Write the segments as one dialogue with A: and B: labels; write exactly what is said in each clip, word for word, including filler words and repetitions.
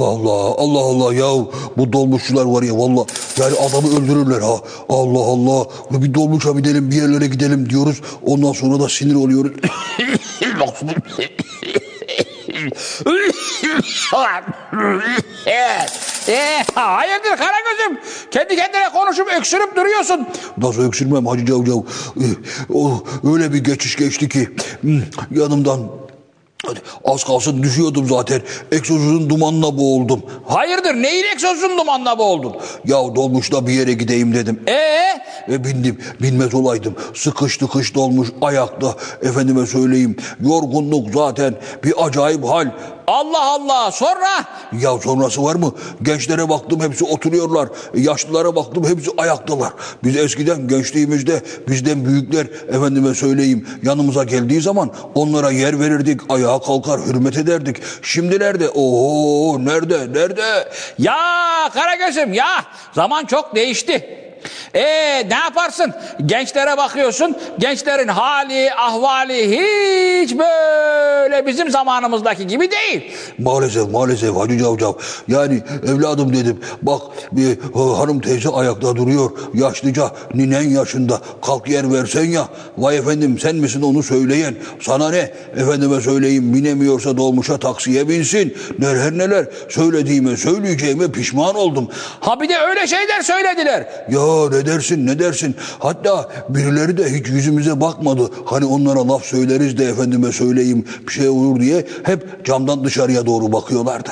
A: Allah Allah, Allah Allah ya, bu dolmuşçular var ya vallahi, yani adamı öldürürler ha. Allah Allah, bir dolmuşa binelim, bir yerlere gidelim diyoruz, ondan sonra da sinir oluyoruz.
B: Eee hayırdır Karagöz'üm? Kendi kendine konuşup öksürüp duruyorsun.
A: Nasıl öksürmem Hacı Cavcav? O öyle bir geçiş geçti ki yanımdan az kalsın düşüyordum zaten. Egzozun dumanına boğuldum.
B: Hayırdır, neyin egzozun dumanına boğuldun?
A: Ya dolmuşta bir yere gideyim dedim.
B: Ee?
A: E bindim, binmez olaydım. Sıkış tıkış dolmuş ayakta. Efendime söyleyeyim, yorgunluk zaten bir acayip hal.
B: Allah Allah, sonra?
A: Ya sonrası var mı? Gençlere baktım, hepsi oturuyorlar. Yaşlılara baktım, hepsi ayaktalar. Biz eskiden gençliğimizde bizden büyükler efendime söyleyeyim yanımıza geldiği zaman onlara yer verirdik, ayağa kalkar hürmet ederdik. Şimdilerde ooo nerede nerede?
B: Ya Karagöz'üm ya, zaman çok değişti. Ee ne yaparsın? Gençlere bakıyorsun, gençlerin hali, ahvali hiç böyle bizim zamanımızdaki gibi değil.
A: Maalesef, maalesef Hacı Cavcav. Yani evladım dedim, bak bir hanım teyze ayakta duruyor, yaşlıca, ninen yaşında, kalk yer versen ya. Vay efendim, sen misin onu söyleyen? Sana ne? Efendime söyleyeyim, binemiyorsa dolmuşa taksiye binsin. Neler neler söylediğime, söyleyeceğime pişman oldum.
B: Ha bir de öyle şeyler söylediler.
A: Ya ne dersin ne dersin, hatta birileri de hiç yüzümüze bakmadı, hani onlara laf söyleriz de efendime söyleyeyim bir şey olur diye hep camdan dışarıya doğru bakıyorlardı.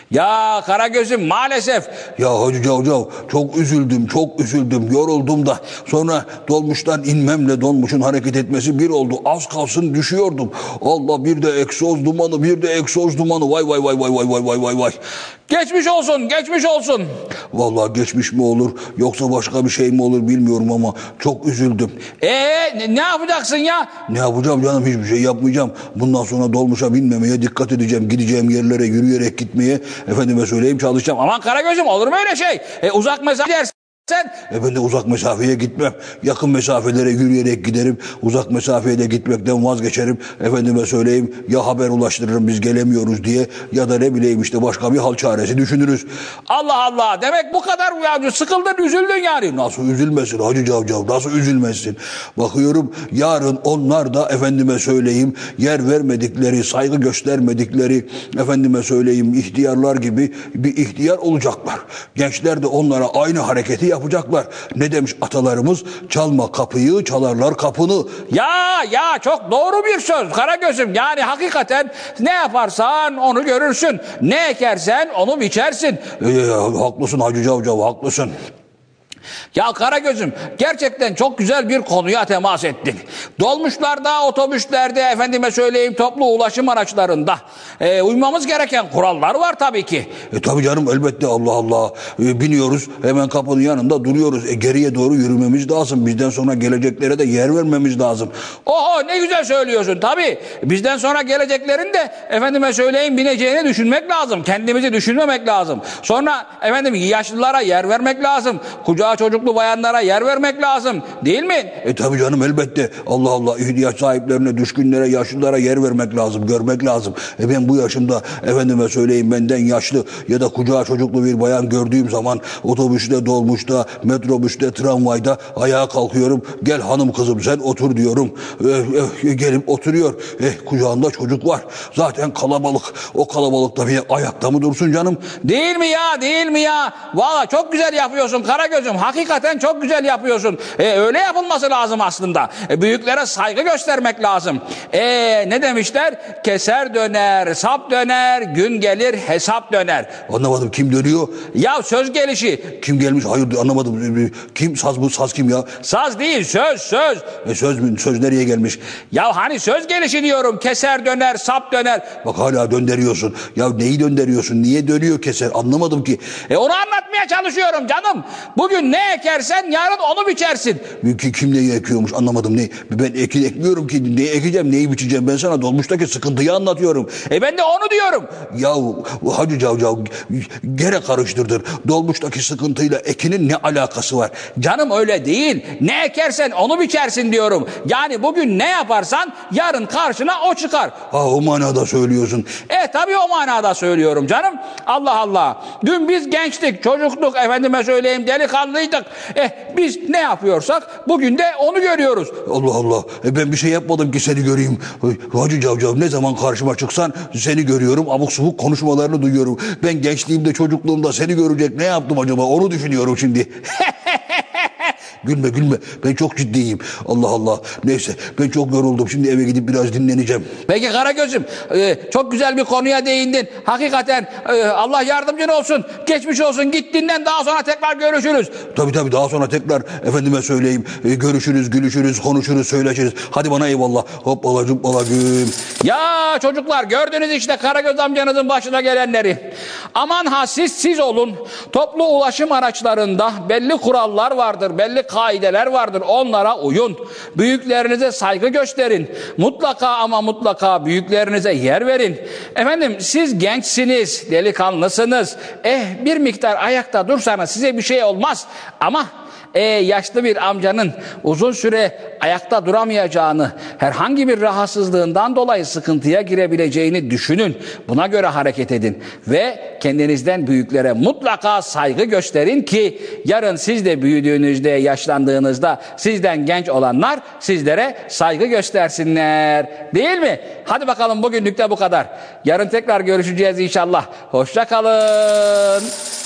B: Ya Karagöz'üm maalesef.
A: Ya Hacı Cavcav, çok üzüldüm çok üzüldüm, yoruldum da sonra dolmuştan inmemle dolmuşun hareket etmesi bir oldu, az kalsın düşüyordum. Allah, bir de egzoz dumanı, bir de egzoz dumanı, vay vay vay vay vay vay vay vay vay.
B: Geçmiş olsun, geçmiş olsun.
A: Vallahi geçmiş mi olur yoksa başka bir şey mi olur bilmiyorum ama çok üzüldüm.
B: Ee ne, ne yapacaksın ya?
A: Ne yapacağım canım, hiçbir şey yapmayacağım. Bundan sonra dolmuşa binmemeye dikkat edeceğim. Gideceğim yerlere yürüyerek gitmeye efendime söyleyeyim çalışacağım.
B: Aman Karagöz'üm, olur mu öyle şey? E, uzak mesafe dersen.
A: E ben de uzak mesafeye gitmem. Yakın mesafelere yürüyerek giderim. Uzak mesafeye de gitmekten vazgeçerim. Efendime söyleyeyim, ya haber ulaştırırım biz gelemiyoruz diye, ya da ne bileyim işte başka bir hal çaresi düşünürüz.
B: Allah Allah, demek bu kadar ya, sıkıldın, üzüldün yani.
A: Nasıl üzülmesin Hacı Cavcav, nasıl üzülmesin? Bakıyorum yarın onlar da efendime söyleyeyim yer vermedikleri, saygı göstermedikleri efendime söyleyeyim ihtiyarlar gibi bir ihtiyar olacaklar. Gençler de onlara aynı hareketi yapacaklar. Ne demiş atalarımız? Çalma kapıyı, çalarlar kapını.
B: Ya ya, çok doğru bir söz Karagöz'üm. Yani hakikaten ne yaparsan onu görürsün. Ne ekersen onu biçersin.
A: E, haklısın Hacı Cavcav, haklısın.
B: Ya Karagöz'üm, gerçekten çok güzel bir konuya temas ettin. Dolmuşlarda, otobüslerde, efendime söyleyeyim toplu ulaşım araçlarında e, uymamız gereken kurallar var tabii ki.
A: E tabii canım, elbette, Allah Allah. E, biniyoruz, hemen kapının yanında duruyoruz. E, geriye doğru yürümemiz lazım. Bizden sonra geleceklere de yer vermemiz lazım.
B: Oho, ne güzel söylüyorsun tabii. Bizden sonra geleceklerin de efendime söyleyeyim bineceğini düşünmek lazım. Kendimizi düşünmemek lazım. Sonra efendim yaşlılara yer vermek lazım. Kucağa çocuklu bayanlara yer vermek lazım, değil mi?
A: E tabii canım, elbette. Allah Allah, ihtiyaç sahiplerine, düşkünlere, yaşlılara yer vermek lazım, görmek lazım. E ben bu yaşımda efendime söyleyeyim benden yaşlı ya da kucağa çocuklu bir bayan gördüğüm zaman otobüste, dolmuşta, metrobüste, tramvayda ayağa kalkıyorum. Gel hanım kızım sen otur diyorum. E, e, gelip oturuyor. E, kucağında çocuk var. Zaten kalabalık. O kalabalıkta bir ayakta mı dursun canım?
B: Değil mi ya, değil mi ya? Valla çok güzel yapıyorsun Karagöz'üm. Hakikaten çok güzel yapıyorsun. E, öyle yapılması lazım aslında. E, büyüklere saygı göstermek lazım. E, ne demişler? Keser döner, sap döner, gün gelir hesap döner.
A: Anlamadım, kim dönüyor?
B: Ya söz gelişi.
A: Kim gelmiş? Hayır, anlamadım. Kim? Saz bu, saz kim ya?
B: Saz değil, söz, söz.
A: E söz mü? Söz nereye gelmiş?
B: Ya hani söz gelişi diyorum. Keser döner, sap döner.
A: Bak hala döndürüyorsun. Ya neyi döndürüyorsun? Niye dönüyor keser? Anlamadım ki.
B: E onu anlatmaya çalışıyorum canım. Bugün ne ekersen yarın onu biçersin.
A: Ki kim neyi ekiyormuş anlamadım. Ne? Ben eki, ekmiyorum ki. Neyi ekeceğim, neyi biçeceğim? Ben sana dolmuştaki sıkıntıyı anlatıyorum.
B: E ben de onu diyorum.
A: Ya Hacı Cavcav gene karıştırdın. Dolmuştaki sıkıntıyla ekinin ne alakası var?
B: Canım öyle değil. Ne ekersen onu biçersin diyorum. Yani bugün ne yaparsan yarın karşına o çıkar.
A: Ha o manada söylüyorsun.
B: E tabii o manada söylüyorum canım. Allah Allah. Dün biz gençtik, çocukluk, efendime söyleyeyim delikanlıydık. Eh biz ne yapıyorsak bugün de onu görüyoruz.
A: Allah Allah. E ben bir şey yapmadım ki seni göreyim. Hacı Cavcav ne zaman karşıma çıksan seni görüyorum. Abuk subuk konuşmalarını duyuyorum. Ben gençliğimde çocukluğumda seni görecek ne yaptım acaba onu düşünüyorum şimdi. Gülme gülme. Ben çok ciddiyim. Allah Allah. Neyse ben çok yoruldum. Şimdi eve gidip biraz dinleneceğim.
B: Peki Karagöz'üm e, çok güzel bir konuya değindin. Hakikaten e, Allah yardımcın olsun. Geçmiş olsun. Gittiğinden daha sonra tekrar görüşürüz.
A: Tabii tabii daha sonra tekrar efendime söyleyeyim. E, görüşürüz, gülüşürüz, konuşuruz, söyleşiriz. Hadi bana eyvallah. Hoppala cuppala güm.
B: Ya çocuklar gördünüz işte Karagöz amcanızın başına gelenleri. Aman ha siz siz olun. Toplu ulaşım araçlarında belli kurallar vardır. Belli kaideler vardır. Onlara uyun. Büyüklerinize saygı gösterin. Mutlaka ama mutlaka büyüklerinize yer verin. Efendim siz gençsiniz, delikanlısınız. Eh bir miktar ayakta dursanız size bir şey olmaz. Ama e, yaşlı bir amcanın uzun süre ayakta duramayacağını, herhangi bir rahatsızlığından dolayı sıkıntıya girebileceğini düşünün. Buna göre hareket edin ve kendinizden büyüklere mutlaka saygı gösterin ki yarın siz de büyüdüğünüzde, yaşlandığınızda sizden genç olanlar sizlere saygı göstersinler. Değil mi? Hadi bakalım bugünlük de bu kadar. Yarın tekrar görüşeceğiz inşallah. Hoşça kalın.